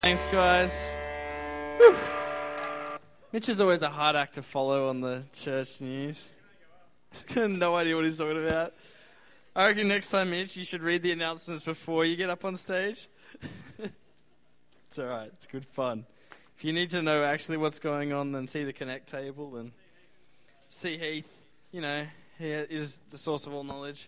Thanks, guys. Whew. Mitch is always a hard act to follow on the church news. No idea what he's talking about. I reckon next time, Mitch, you should read the announcements before you get up on stage. It's all right. It's good fun. If you need to know actually what's going on, then see the Connect table and see Heath. You know, he is the source of all knowledge.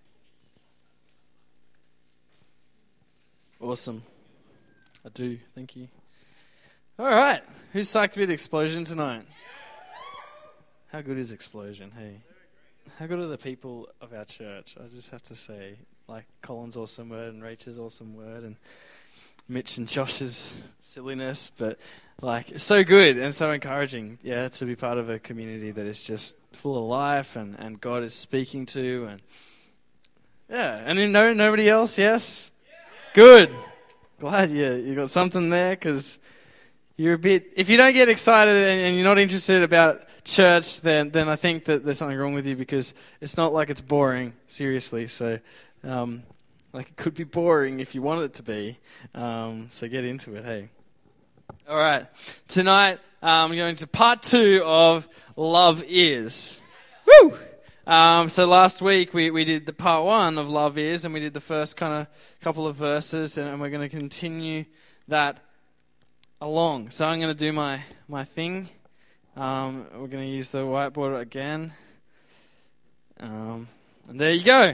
Awesome. I do. Thank you. All right. Who's psyched to be at Explosion tonight? How good is Explosion? Hey. How good are the people of our church? I just have to say, like Colin's awesome word and Rachel's awesome word and Mitch and Josh's silliness, but like so good and so encouraging, yeah, to be part of a community that is just full of life and God is speaking to and yeah, and then nobody else, yes? Good. Glad you got something there because you're a bit, if you don't get excited and you're not interested about church, then I think that there's something wrong with you because it's not like it's boring, seriously. So, like it could be boring if you want it to be. So get into it, hey. All right. Tonight, I'm going to part 2 of Love Is. Woo! So last week we did the part 1 of Love Is, and we did the first kind of couple of verses, and we're going to continue that along. So I'm going to do my thing. We're going to use the whiteboard again. And there you go.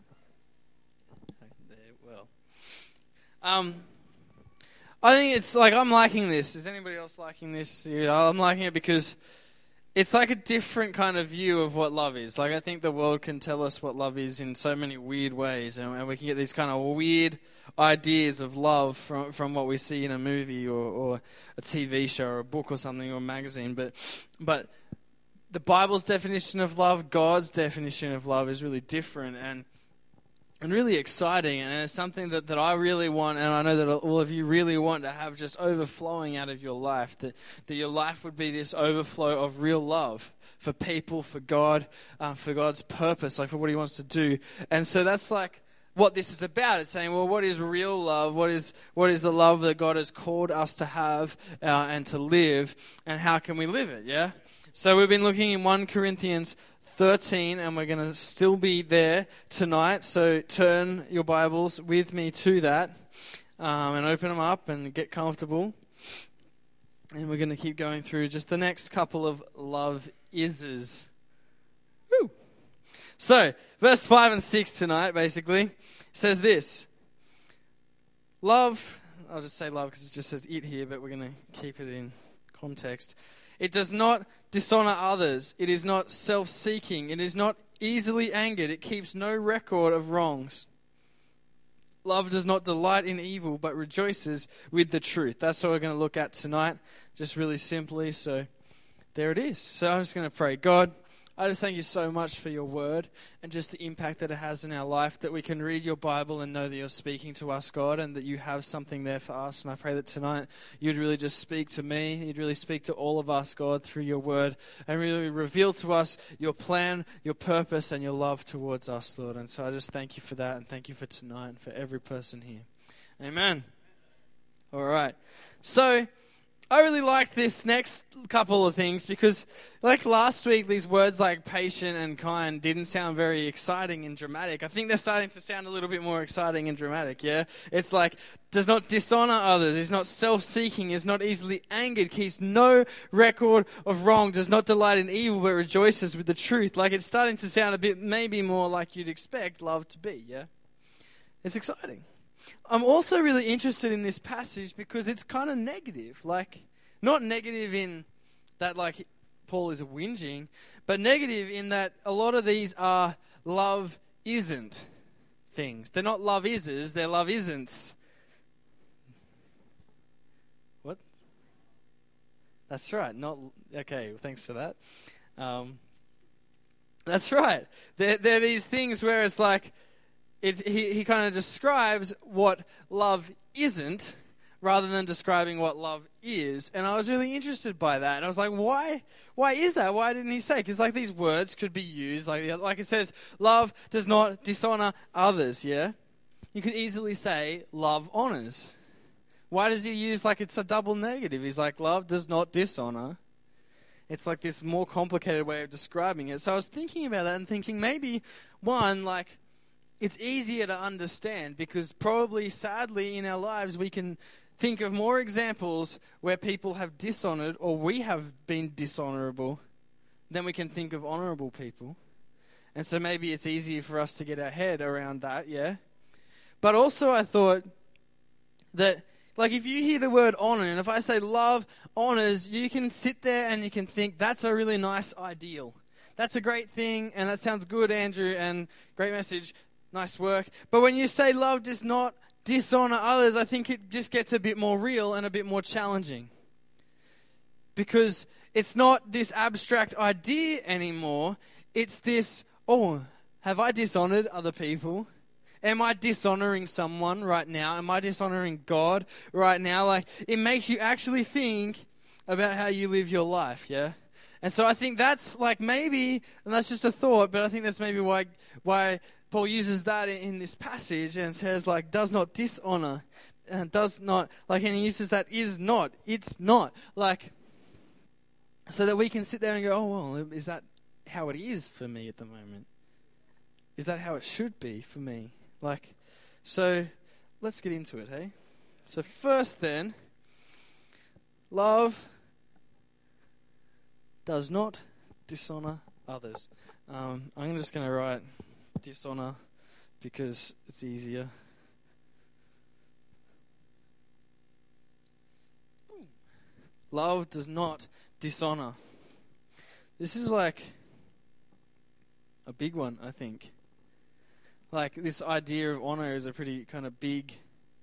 I think it's like I'm liking this. Is anybody else liking this? Yeah, I'm liking it because it's like a different kind of view of what love is. Like I think the world can tell us what love is in so many weird ways, and we can get these kind of weird ideas of love from what we see in a movie or a TV show or a book or something or a magazine. But the Bible's definition of love, God's definition of love is really different and really exciting, and it's something that I really want, and I know that all of you really want to have just overflowing out of your life, that your life would be this overflow of real love for people, for God, for God's purpose, like for what He wants to do. And so that's like what this is about. It's saying, well, what is real love? What is the love that God has called us to have and to live, and how can we live it, yeah? So we've been looking in 1 Corinthians 13, and we're going to still be there tonight, so turn your Bibles with me to that, and open them up and get comfortable, and we're going to keep going through just the next couple of love ises. Woo! So, verse 5 and 6 tonight, basically, says this. Love, I'll just say love because it just says it here, but we're going to keep it in context. It does not dishonor others. It is not self-seeking. It is not easily angered. It keeps no record of wrongs. Love does not delight in evil, but rejoices with the truth. That's what we're going to look at tonight, just really simply. So there it is. So I'm just going to pray. God, I just thank you so much for your word and just the impact that it has in our life, that we can read your Bible and know that you're speaking to us, God, and that you have something there for us. And I pray that tonight you'd really just speak to me, you'd really speak to all of us, God, through your word, and really reveal to us your plan, your purpose, and your love towards us, Lord. And so I just thank you for that, and thank you for tonight and for every person here. Amen. All right. So I really liked this next couple of things because, like last week, these words like patient and kind didn't sound very exciting and dramatic. I think they're starting to sound a little bit more exciting and dramatic, yeah? It's like, does not dishonor others, is not self-seeking, is not easily angered, keeps no record of wrong, does not delight in evil, but rejoices with the truth. Like, it's starting to sound a bit maybe more like you'd expect love to be, yeah? It's exciting. I'm also really interested in this passage because it's kind of negative. Like, not negative in that, like, Paul is whinging, but negative in that a lot of these are love isn't things. They're not love ises, they're love isn'ts. What? That's right. Not okay, well, thanks for that. That's right. They're these things where it's like, he kind of describes what love isn't rather than describing what love is. And I was really interested by that. And I was like, why is that? Why didn't he say? Because like these words could be used. Like it says, love does not dishonor others, yeah? You could easily say love honors. Why does he use like it's a double negative? He's like, love does not dishonor. It's like this more complicated way of describing it. So I was thinking about that and thinking maybe, one, like, it's easier to understand because probably, sadly, in our lives, we can think of more examples where people have dishonored or we have been dishonorable than we can think of honorable people. And so maybe it's easier for us to get our head around that, yeah? But also I thought that, like, if you hear the word honor, and if I say love honors, you can sit there and you can think, that's a really nice ideal. That's a great thing, and that sounds good, Andrew, and great message. Nice work. But when you say love does not dishonor others, I think it just gets a bit more real and a bit more challenging. Because it's not this abstract idea anymore. It's this, oh, have I dishonored other people? Am I dishonoring someone right now? Am I dishonoring God right now? Like, it makes you actually think about how you live your life, yeah? And so I think that's like maybe, and that's just a thought, but I think that's maybe why Paul uses that in this passage and says, like, does not dishonor, and does not, like, and he uses that is not, it's not, like, so that we can sit there and go, oh, well, is that how it is for me at the moment? Is that how it should be for me? Like, so let's get into it, hey? So first then, love does not dishonor others. I'm just going to write dishonor because it's easier. Love does not dishonor. This is like a big one, I think. Like, this idea of honor is a pretty kind of big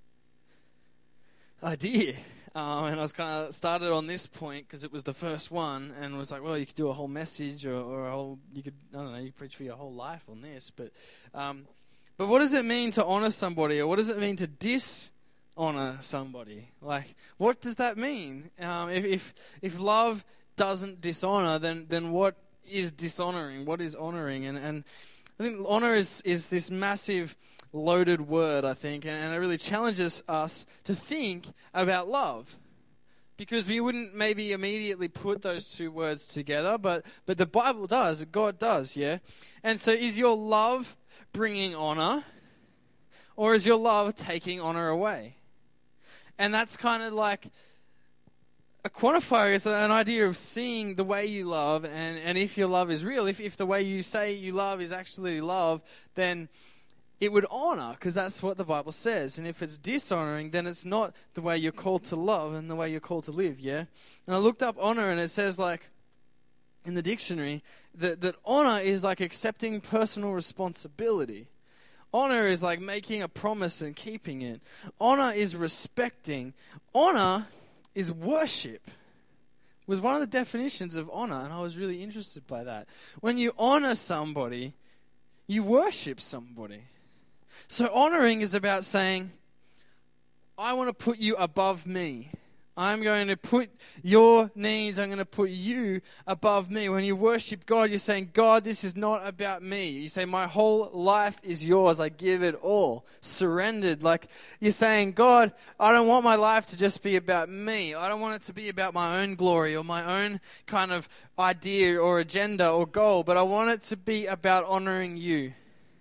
idea. And I was kind of started on this point because it was the first one, and was like, well, you could do a whole message or a whole, you could, I don't know, you could preach for your whole life on this. But what does it mean to honor somebody, or what does it mean to dishonor somebody? Like, what does that mean? If love doesn't dishonor, then what is dishonoring? What is honoring? And I think honor is this massive loaded word, I think, and it really challenges us to think about love, because we wouldn't maybe immediately put those two words together, but the Bible does, God does, yeah? And so is your love bringing honor, or is your love taking honor away? And that's kind of like a quantifier, is an idea of seeing the way you love, and if your love is real, if the way you say you love is actually love, then it would honor, because that's what the Bible says. And if it's dishonoring, then it's not the way you're called to love and the way you're called to live, yeah? And I looked up honor, and it says, like, in the dictionary, that honor is like accepting personal responsibility. Honor is like making a promise and keeping it. Honor is respecting. Honor is worship. Was one of the definitions of honor, and I was really interested by that. When you honor somebody, you worship somebody. So honoring is about saying, I want to put you above me. I'm going to put your needs, I'm going to put you above me. When you worship God, you're saying, God, this is not about me. You say, my whole life is yours. I give it all. Surrendered. Like, you're saying, God, I don't want my life to just be about me. I don't want it to be about my own glory or my own kind of idea or agenda or goal, but I want it to be about honoring you.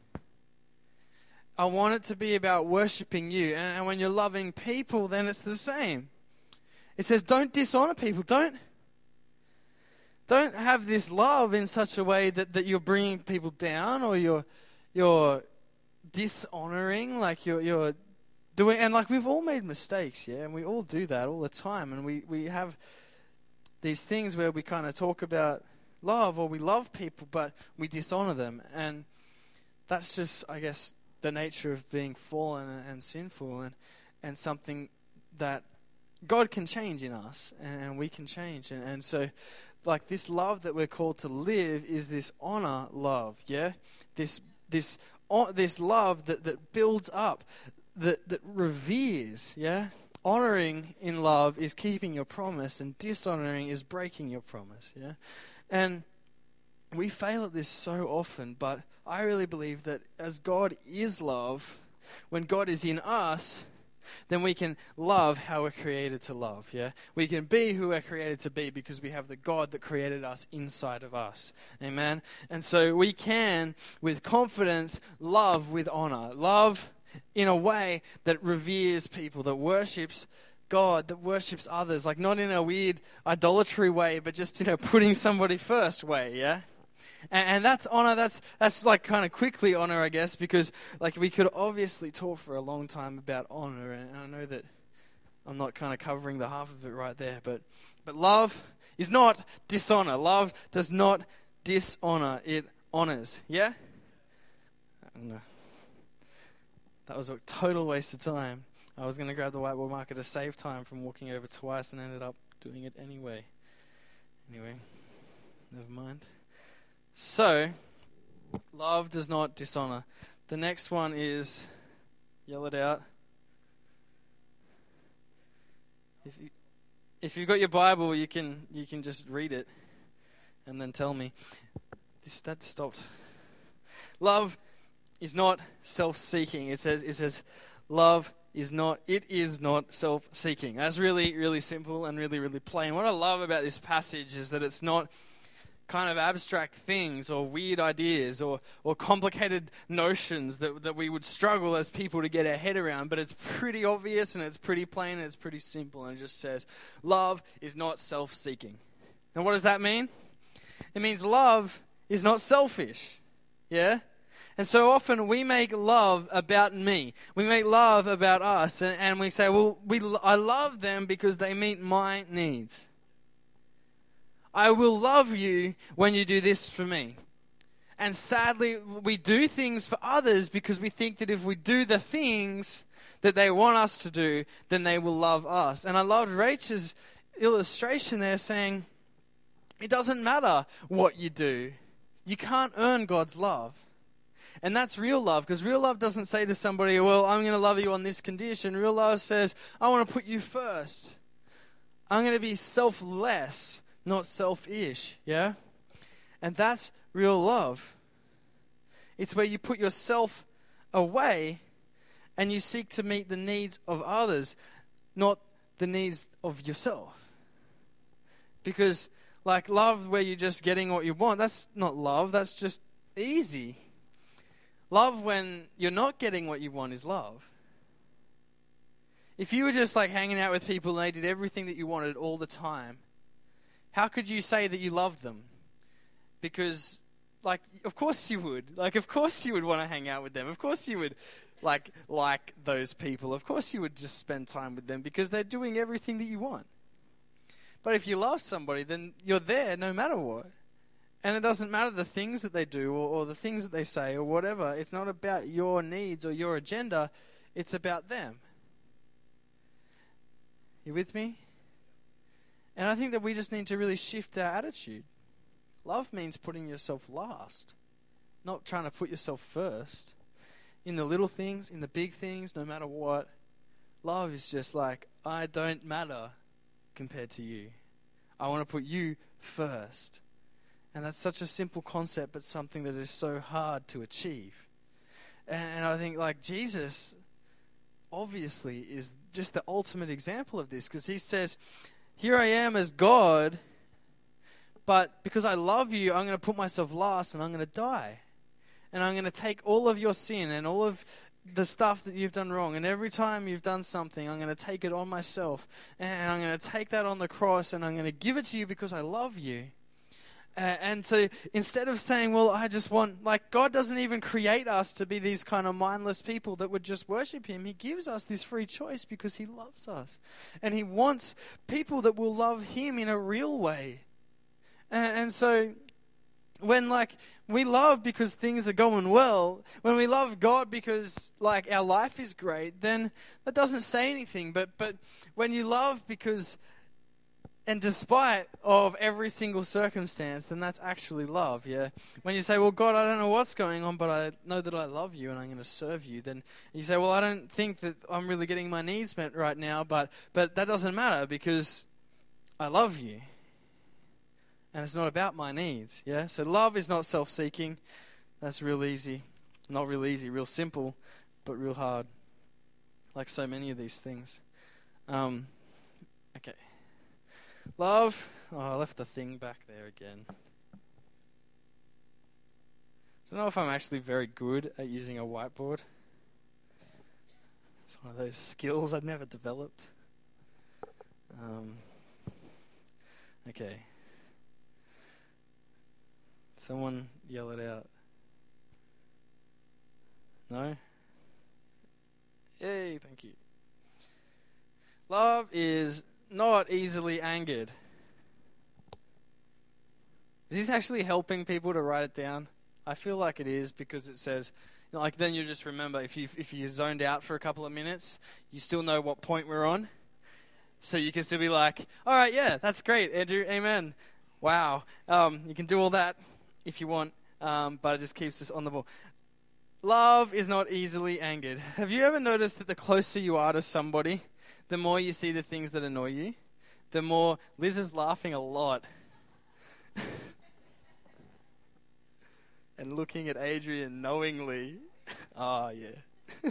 I want it to be about worshiping you. And when you're loving people, then it's the same. It says, don't dishonor people. Don't have this love in such a way that you're bringing people down, or you're dishonoring, like you're doing. And like, we've all made mistakes, yeah, and we all do that all the time. And we have these things where we kind of talk about love, or we love people, but we dishonor them. And that's just, I guess, the nature of being fallen and sinful, and something that God can change in us, and we can change. And so, like, this love that we're called to live is this honor love, yeah? This love that builds up, that reveres, yeah? Honoring in love is keeping your promise, and dishonoring is breaking your promise, yeah? And we fail at this so often, but I really believe that as God is love, when God is in us, then we can love how we're created to love, yeah? We can be who we're created to be because we have the God that created us inside of us, amen? And so we can, with confidence, love with honor. Love in a way that reveres people, that worships God, that worships others, like not in a weird idolatry way, but just in a putting somebody first way, yeah? And that's honor, that's like kind of quickly honor, I guess, because like we could obviously talk for a long time about honor, and I know that I'm not kind of covering the half of it right there, but love is not dishonor. Love does not dishonor, it honors, yeah? I don't know. That was a total waste of time. I was going to grab the whiteboard marker to save time from walking over twice and ended up doing it anyway. Anyway, never mind. So, love does not dishonor. The next one is, yell it out. If you've got your Bible, you can just read it and then tell me. That stopped. Love is not self-seeking. It says love is not self-seeking. That's really, really simple and really, really plain. What I love about this passage is that it's not kind of abstract things or weird ideas or complicated notions that we would struggle as people to get our head around, but it's pretty obvious and it's pretty plain and it's pretty simple, and it just says love is not self-seeking. And what does that mean? It means love is not selfish. Yeah? And so often we make love about me. We make love about us, and we say, well, I love them because they meet my needs. I will love you when you do this for me. And sadly, we do things for others because we think that if we do the things that they want us to do, then they will love us. And I loved Rachel's illustration there saying, it doesn't matter what you do. You can't earn God's love. And that's real love, because real love doesn't say to somebody, well, I'm going to love you on this condition. Real love says, I want to put you first. I'm going to be selfless, not selfish, yeah? And that's real love. It's where you put yourself away and you seek to meet the needs of others, not the needs of yourself. Because, like, love where you're just getting what you want, that's not love, that's just easy. Love when you're not getting what you want is love. If you were just like hanging out with people and they did everything that you wanted all the time, how could you say that you loved them? Because, like, of course you would. Like, of course you would want to hang out with them. Of course you would like those people. Of course you would just spend time with them because they're doing everything that you want. But if you love somebody, then you're there no matter what. And it doesn't matter the things that they do or the things that they say or whatever. It's not about your needs or your agenda. It's about them. You with me? And I think that we just need to really shift our attitude. Love means putting yourself last, not trying to put yourself first. In the little things, in the big things, no matter what. Love is just like, I don't matter compared to you. I want to put you first. And that's such a simple concept, but something that is so hard to achieve. And I think like Jesus obviously is just the ultimate example of this, because he says, here I am as God, but because I love you, I'm going to put myself last and I'm going to die. And I'm going to take all of your sin and all of the stuff that you've done wrong. And every time you've done something, I'm going to take it on myself. And I'm going to take that on the cross and I'm going to give it to you because I love you. And so instead of saying, well, I just want, like, God doesn't even create us to be these kind of mindless people that would just worship him. He gives us this free choice because he loves us. And he wants people that will love him in a real way. And so when, like, we love because things are going well, when we love God because, like, our life is great, then that doesn't say anything. But when you love because, and despite of every single circumstance, then that's actually love, yeah? When you say, well, God, I don't know what's going on, but I know that I love you and I'm going to serve you, then you say, well, I don't think that I'm really getting my needs met right now, but that doesn't matter because I love you. And it's not about my needs, yeah? So love is not self-seeking. That's real easy. Not real easy, real simple, but real hard. like so many of these things. Okay. Love. Oh, I left the thing back there again. I don't know if I'm actually very good at using a whiteboard. It's one of those skills I've never developed. Okay. Someone yell it out. No? Yay, thank you. Love is not easily angered. Is this actually helping people to write it down? I feel like it is, because it says, like, then you just remember, if you zoned out for a couple of minutes, you still know what point we're on. So you can still be like, all right, yeah, that's great, Andrew, amen. Wow. You can do all that if you want, but it just keeps us on the ball. Love is not easily angered. Have you ever noticed that the closer you are to somebody, the more you see the things that annoy you? The more... Liz is laughing a lot. And looking at Adrian knowingly. Oh, yeah.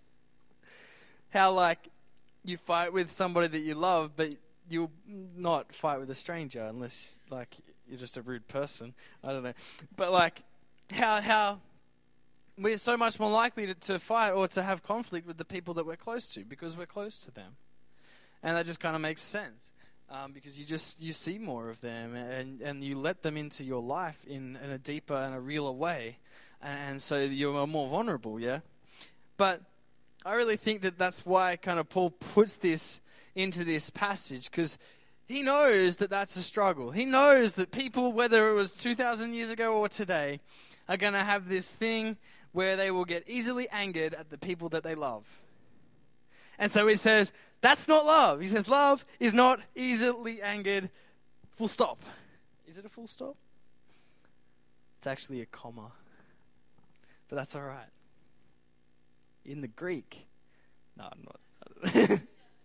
How, like, you fight with somebody that you love, but you'll not fight with a stranger unless, like, you're just a rude person. I don't know. But, like, how we're so much more likely to fight or to have conflict with the people that we're close to, because we're close to them. And that just kind of makes sense, because you see more of them, and you let them into your life in a deeper and a realer way, and so you're more vulnerable, yeah? But I really think that that's why kind of Paul puts this into this passage, because he knows that that's a struggle. He knows that people, whether it was 2,000 years ago or today, are going to have this thing where they will get easily angered at the people that they love. And so he says, that's not love. He says, love is not easily angered, full stop. Is it a full stop? It's actually a comma. But that's all right. In the Greek. No, I'm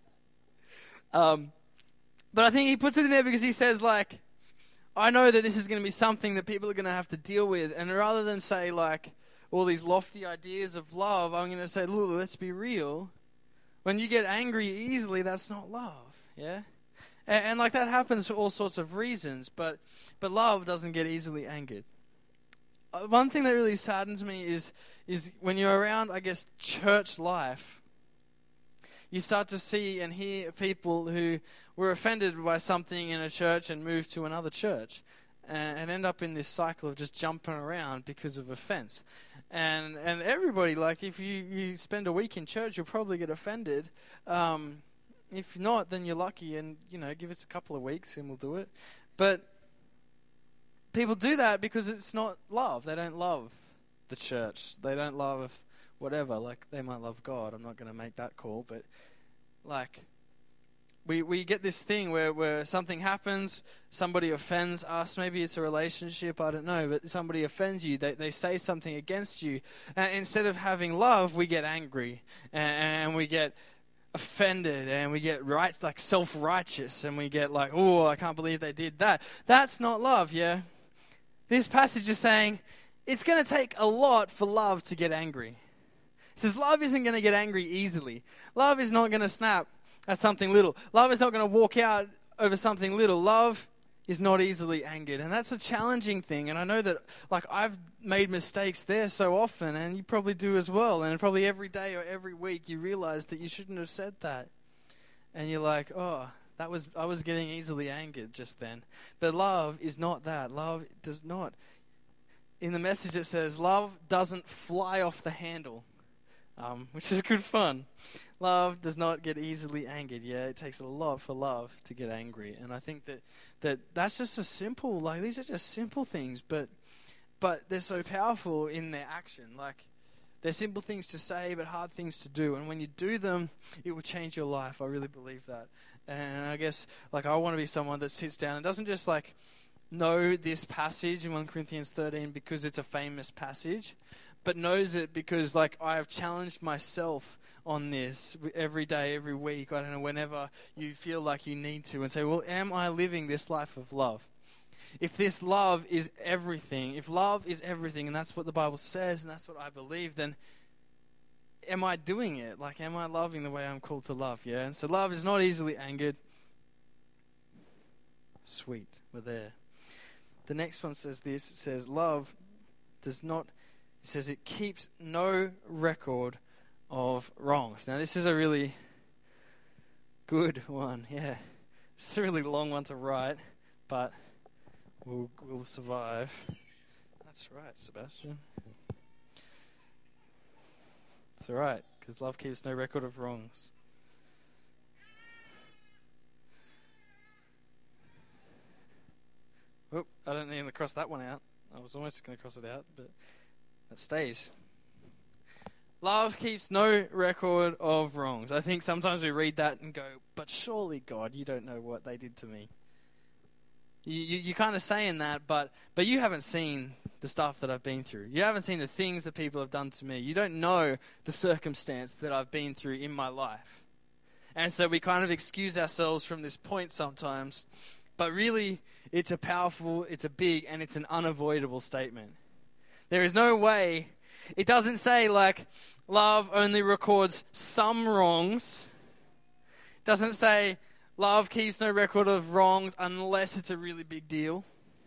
not. But I think he puts it in there because he says, like, I know that this is going to be something that people are going to have to deal with. And rather than say, like, all these lofty ideas of love, I'm going to say, look, let's be real. When you get angry easily, that's not love, yeah? And like, that happens for all sorts of reasons, but love doesn't get easily angered. One thing that really saddens me is when you're around, I guess, church life, you start to see and hear people who were offended by something in a church and moved to another church and end up in this cycle of just jumping around because of offense. And everybody, like, if you spend a week in church, you'll probably get offended. If not, then you're lucky, and, give us a couple of weeks and we'll do it. But people do that because it's not love. They don't love the church. They don't love whatever. Like, they might love God. I'm not going to make that call, but, like, we get this thing where something happens, somebody offends us, maybe it's a relationship, I don't know, but somebody offends you, they say something against you, and instead of having love, we get angry, and we get offended, and we get self-righteous, and we get like, oh, I can't believe they did that. That's not love, yeah? This passage is saying, it's going to take a lot for love to get angry. It says love isn't going to get angry easily. Love is not going to snap at something little. Love is not going to walk out over something little. Love is not easily angered. And that's a challenging thing. And I know that, like, I've made mistakes there so often, and you probably do as well. And probably every day or every week you realize that you shouldn't have said that. And you're like, oh, I was getting easily angered just then. But love is not that. Love does not. In the message it says, love doesn't fly off the handle, which is good fun. Love does not get easily angered. Yeah, it takes a lot for love to get angry. And I think that's just a simple, like, these are just simple things, but they're so powerful in their action. Like, they're simple things to say, but hard things to do. And when you do them, it will change your life. I really believe that. And I guess, like, I want to be someone that sits down and doesn't just, like, know this passage in 1 Corinthians 13 because it's a famous passage, but knows it because, like, I have challenged myself on this every day, every week, I don't know, whenever you feel like you need to, and say, well, am I living this life of love? If this love is everything, if love is everything, and that's what the Bible says, and that's what I believe, then am I doing it? Like, am I loving the way I'm called to love? Yeah. And so love is not easily angered. Sweet. We're there. The next one says this. It says, love does not, it says it keeps no record of wrongs. Now, this is a really good one. Yeah. It's a really long one to write, but we'll survive. That's right, Sebastian. It's all right, because love keeps no record of wrongs. Oh, I don't need to cross that one out. I was almost going to cross it out, but it stays. Love keeps no record of wrongs. I think sometimes we read that and go, but surely, God, you don't know what they did to me. You're kind of saying that, but you haven't seen the stuff that I've been through. You haven't seen the things that people have done to me. You don't know the circumstance that I've been through in my life. And so we kind of excuse ourselves from this point sometimes. But really, it's a powerful, it's a big, and it's an unavoidable statement. There is no way. It doesn't say like, love only records some wrongs. It doesn't say, love keeps no record of wrongs unless it's a really big deal.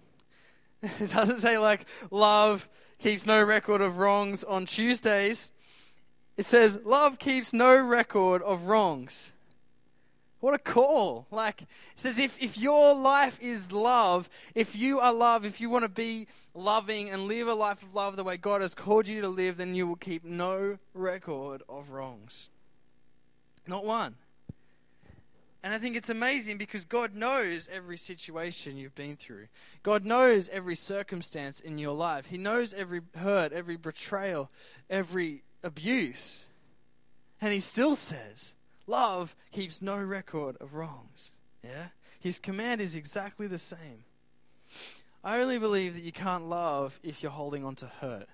It doesn't say like, love keeps no record of wrongs on Tuesdays. It says, love keeps no record of wrongs. What a call. Like, it says if your life is love, if you are love, if you want to be loving and live a life of love the way God has called you to live, then you will keep no record of wrongs. Not one. And I think it's amazing because God knows every situation you've been through. God knows every circumstance in your life. He knows every hurt, every betrayal, every abuse. And He still says, love keeps no record of wrongs. Yeah? His command is exactly the same. I only believe that you can't love if you're holding on to hurt.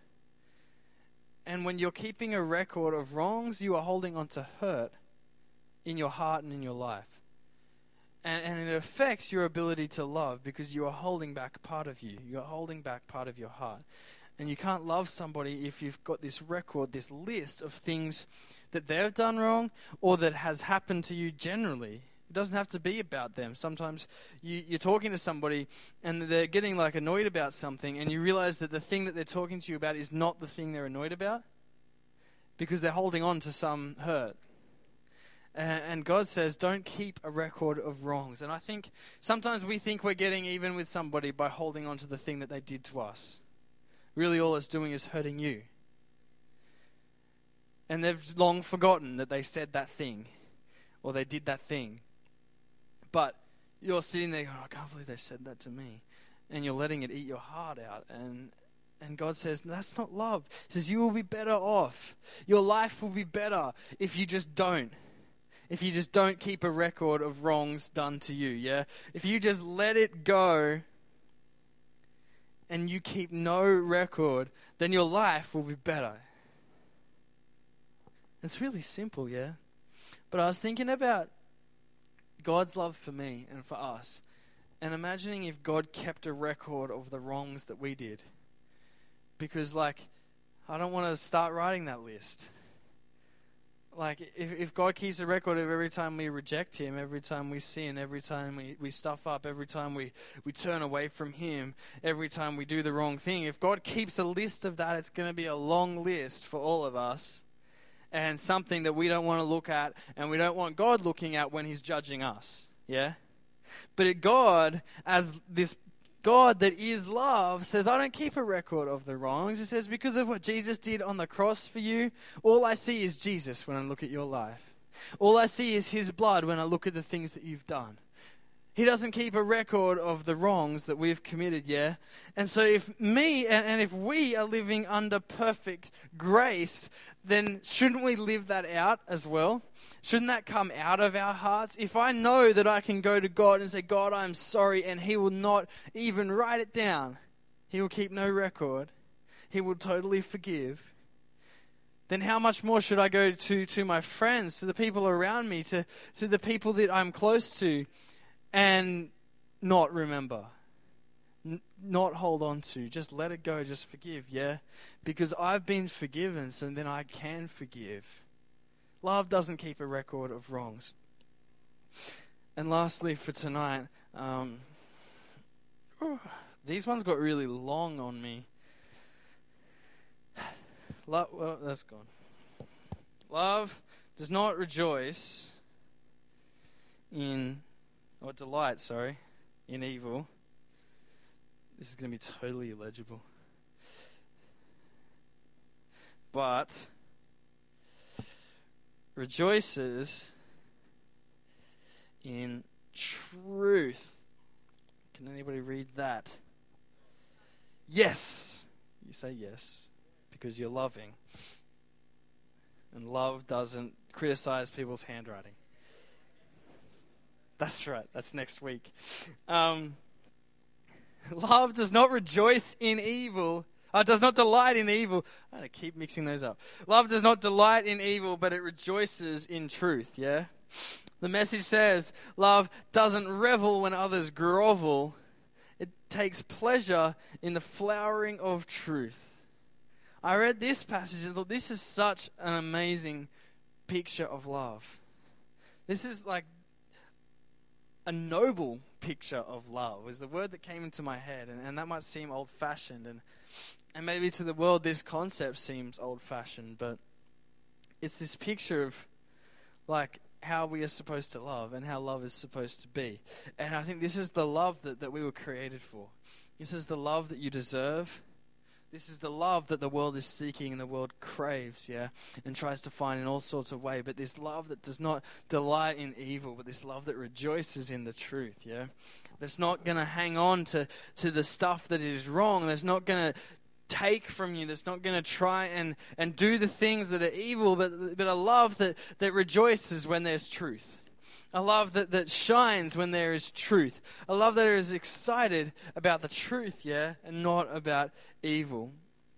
And when you're keeping a record of wrongs, you are holding on to hurt in your heart and in your life. And it affects your ability to love because you are holding back part of you. You are holding back part of your heart. And you can't love somebody if you've got this record, this list of things that they've done wrong or that has happened to you generally. It doesn't have to be about them. Sometimes you're talking to somebody and they're getting like annoyed about something and you realize that the thing that they're talking to you about is not the thing they're annoyed about because they're holding on to some hurt. And God says, don't keep a record of wrongs. And I think sometimes we think we're getting even with somebody by holding on to the thing that they did to us. Really all it's doing is hurting you. And they've long forgotten that they said that thing or they did that thing. But you're sitting there going, I can't believe they said that to me. And you're letting it eat your heart out. And God says, that's not love. He says, you will be better off. Your life will be better if you just don't. If you just don't keep a record of wrongs done to you, yeah? If you just let it go and you keep no record, then your life will be better. It's really simple, yeah? But I was thinking about God's love for me and for us, and imagining if God kept a record of the wrongs that we did. Because, like, I don't want to start writing that list. Like, if God keeps a record of every time we reject Him, every time we sin, every time we stuff up, every time we turn away from Him, every time we do the wrong thing, if God keeps a list of that, it's going to be a long list for all of us and something that we don't want to look at and we don't want God looking at when He's judging us, yeah? But God, as this God that is love, says, I don't keep a record of the wrongs. It says, because of what Jesus did on the cross for you, all I see is Jesus when I look at your life. All I see is His blood when I look at the things that you've done. He doesn't keep a record of the wrongs that we've committed, yeah? And so if me and if we are living under perfect grace, then shouldn't we live that out as well? Shouldn't that come out of our hearts? If I know that I can go to God and say, God, I'm sorry, and He will not even write it down. He will keep no record. He will totally forgive. Then how much more should I go to my friends, to the people around me, to the people that I'm close to, and not remember? not hold on to. Just let it go. Just forgive, yeah? Because I've been forgiven, so then I can forgive. Love doesn't keep a record of wrongs. And lastly, for tonight, these ones got really long on me. Well, that's gone. Love does not rejoice in, or delight, in evil. This is going to be totally illegible. But rejoices in truth. Can anybody read that? Yes. You say yes because you're loving. And love doesn't criticize people's handwriting. That's right. That's next week. Love does not rejoice in evil. Does not delight in evil. I'm going to keep mixing those up. Love does not delight in evil, but it rejoices in truth, yeah? The Message says, love doesn't revel when others grovel. It takes pleasure in the flowering of truth. I read this passage and thought, this is such an amazing picture of love. This is like a noble picture of love is the word that came into my head. And that might seem old-fashioned. And maybe to the world this concept seems old-fashioned. But it's this picture of like how we are supposed to love and how love is supposed to be. And I think this is the love that we were created for. This is the love that you deserve. This is the love that the world is seeking and the world craves, yeah, and tries to find in all sorts of ways. But this love that does not delight in evil, but this love that rejoices in the truth, yeah. That's not going to hang on to the stuff that is wrong. That's not going to take from you. That's not going to try and do the things that are evil, but a love that rejoices when there's truth. A love that shines when there is truth. A love that is excited about the truth, yeah, and not about evil.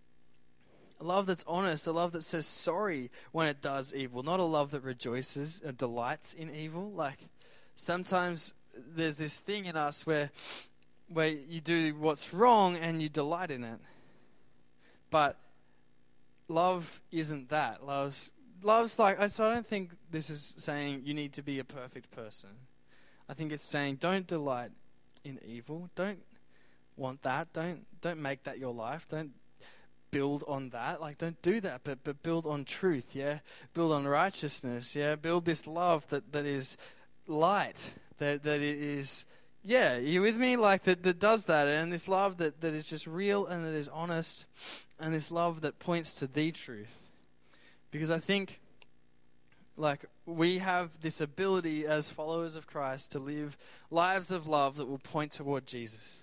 A love that's honest. A love that says sorry when it does evil. Not a love that rejoices or delights in evil. Like, sometimes there's this thing in us where you do what's wrong and you delight in it. But love isn't that. Love's like, so I don't think this is saying you need to be a perfect person. I think it's saying don't delight in evil. Don't want that. Don't make that your life. Don't build on that. Like, don't do that, but build on truth, yeah? Build on righteousness, yeah? Build this love that is light, that it is, yeah, are you with me? Like, that does that, and this love that is just real and that is honest, and this love that points to the truth. Because I think, like, we have this ability as followers of Christ to live lives of love that will point toward Jesus.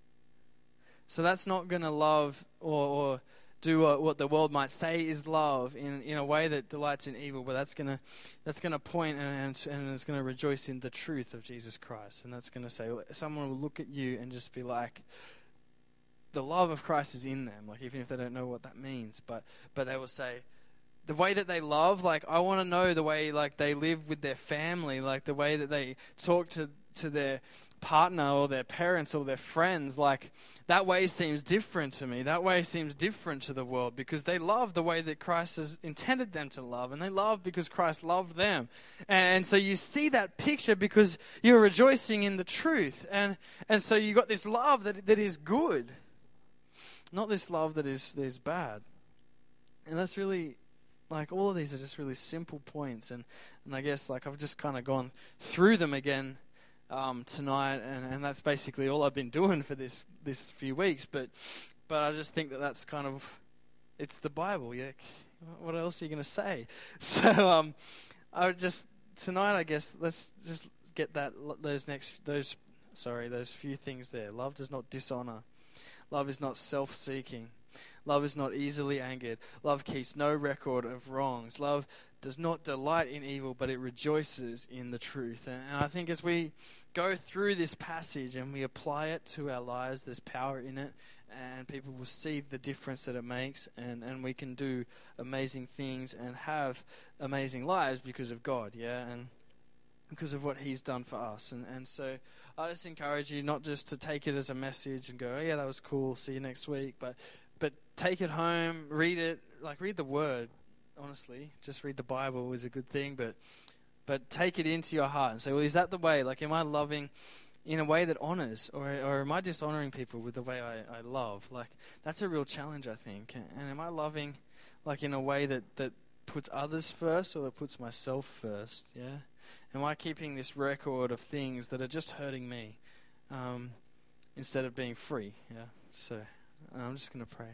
So that's not going to love or do what the world might say is love in a way that delights in evil, but that's going to point and it's going to rejoice in the truth of Jesus Christ. And that's going to say, someone will look at you and just be like, the love of Christ is in them, like, even if they don't know what that means. But they will say, the way that they love, like, I want to know the way, like, they live with their family, like, the way that they talk to their partner or their parents or their friends, like, that way seems different to me. That way seems different to the world because they love the way that Christ has intended them to love, and they love because Christ loved them. And so you see that picture because you're rejoicing in the truth. And so you got this love that is good, not this love that is bad. And that's really, like, all of these are just really simple points, and I guess, like, I've just kind of gone through them again tonight, and that's basically all I've been doing for this few weeks. But I just think that's kind of, it's the Bible. Yeah, what else are you going to say? So I would just tonight, I guess, let's just get those few things there. Love does not dishonor. Love is not self-seeking. Love is not easily angered. Love keeps no record of wrongs. Love does not delight in evil, but it rejoices in the truth. And I think as we go through this passage and we apply it to our lives, there's power in it, and people will see the difference that it makes, and we can do amazing things and have amazing lives because of God, yeah? because of what he's done for us. And so I just encourage you not just to take it as a message and go, oh yeah, that was cool, see you next week, but take it home, read it, like read the word, honestly. Just read the Bible is a good thing, but take it into your heart and say, well, is that the way? Like, am I loving in a way that honors, or am I dishonoring people with the way I love? Like, that's a real challenge, I think. And am I loving like in a way that puts others first, or that puts myself first? Yeah. Am I keeping this record of things that are just hurting me, instead of being free? Yeah. So I'm just going to pray.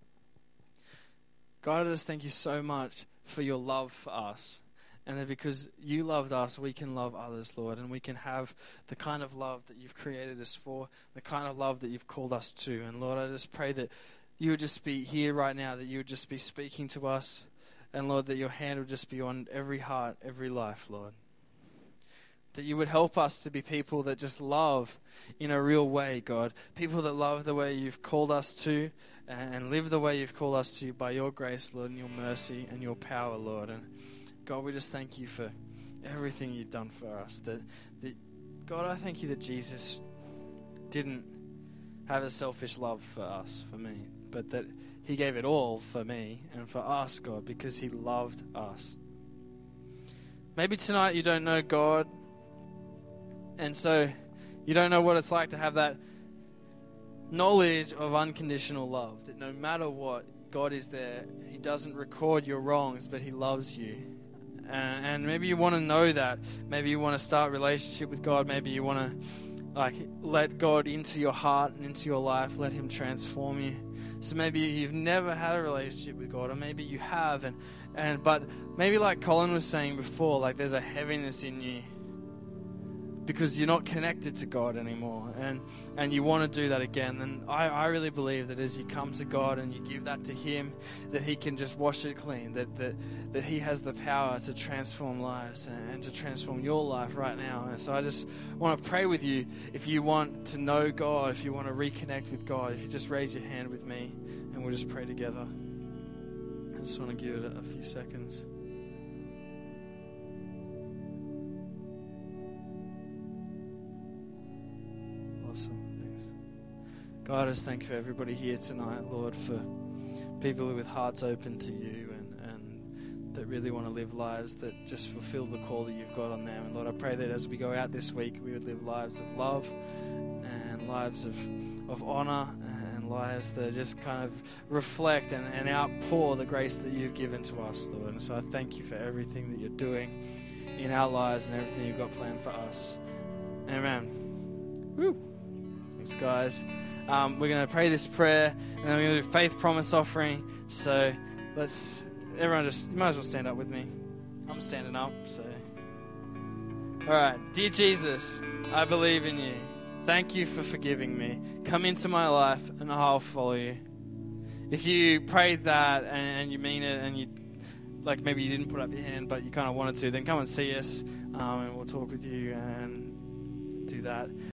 God, I just thank you so much for your love for us. And that because you loved us, we can love others, Lord. And we can have the kind of love that you've created us for, the kind of love that you've called us to. And Lord, I just pray that you would just be here right now, that you would just be speaking to us. And Lord, that your hand would just be on every heart, every life, Lord. That you would help us to be people that just love in a real way, God. People that love the way you've called us to, and live the way you've called us to by your grace, Lord, and your mercy and your power, Lord. And God, we just thank you for everything you've done for us. That God, I thank you that Jesus didn't have a selfish love for us, for me, but that he gave it all for me and for us, God, because he loved us. Maybe tonight you don't know God, and so you don't know what it's like to have that knowledge of unconditional love, that no matter what, God is there. He doesn't record your wrongs, but he loves you. And maybe you want to know that. Maybe you want to start a relationship with God. Maybe you want to let God into your heart and into your life. Let him transform you. So maybe you've never had a relationship with God, or maybe you have, but maybe like Colin was saying before, like there's a heaviness in you because you're not connected to God anymore, and you want to do that again. Then I really believe that as you come to God and you give that to him, that he can just wash it clean, that he has the power to transform lives and to transform your life right now. And so I just want to pray with you. If you want to know God, if you want to reconnect with God, if you just raise your hand with me and we'll just pray together. I just want to give it a few seconds. Awesome. Thanks. God, I just thank you for everybody here tonight, Lord, for people with hearts open to you and that really want to live lives that just fulfill the call that you've got on them. And Lord, I pray that as we go out this week, we would live lives of love and lives of honor and lives that just kind of reflect and outpour the grace that you've given to us, Lord. And so I thank you for everything that you're doing in our lives and everything you've got planned for us. Amen. Woo. Thanks, guys. We're going to pray this prayer, and then we're going to do faith promise offering. So everyone you might as well stand up with me. I'm standing up, so. All right. Dear Jesus, I believe in you. Thank you for forgiving me. Come into my life, and I'll follow you. If you prayed that and you mean it, and you, like maybe you didn't put up your hand, but you kind of wanted to, then come and see us, and we'll talk with you and do that.